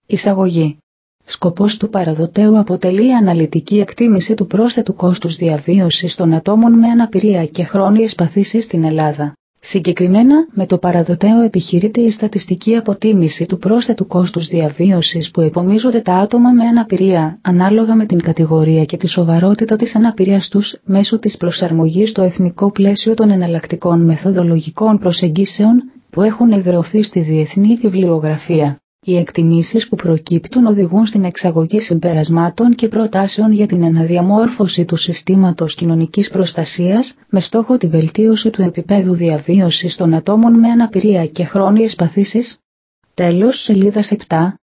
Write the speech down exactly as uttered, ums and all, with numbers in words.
Εισαγωγή. Σκοπός του παραδοτέου αποτελεί η αναλυτική εκτίμηση του πρόσθετου κόστους διαβίωσης των ατόμων με αναπηρία και χρόνιες παθήσεις στην Ελλάδα. Συγκεκριμένα, με το παραδοτέο επιχειρείται η στατιστική αποτίμηση του πρόσθετου κόστους διαβίωσης που επομίζονται τα άτομα με αναπηρία, ανάλογα με την κατηγορία και τη σοβαρότητα της αναπηρίας τους, μέσω της προσαρμογής στο εθνικό πλαίσιο των εναλλακτικών μεθοδολογικών προσεγγίσεων που έχουν εδρεωθεί στη διεθνή βιβλιογραφία. Οι εκτιμήσεις που προκύπτουν οδηγούν στην εξαγωγή συμπερασμάτων και προτάσεων για την αναδιαμόρφωση του συστήματος κοινωνικής προστασίας με στόχο τη βελτίωση του επίπεδου διαβίωσης των ατόμων με αναπηρία και χρόνιες παθήσεις. Τέλος, σελίδα επτά.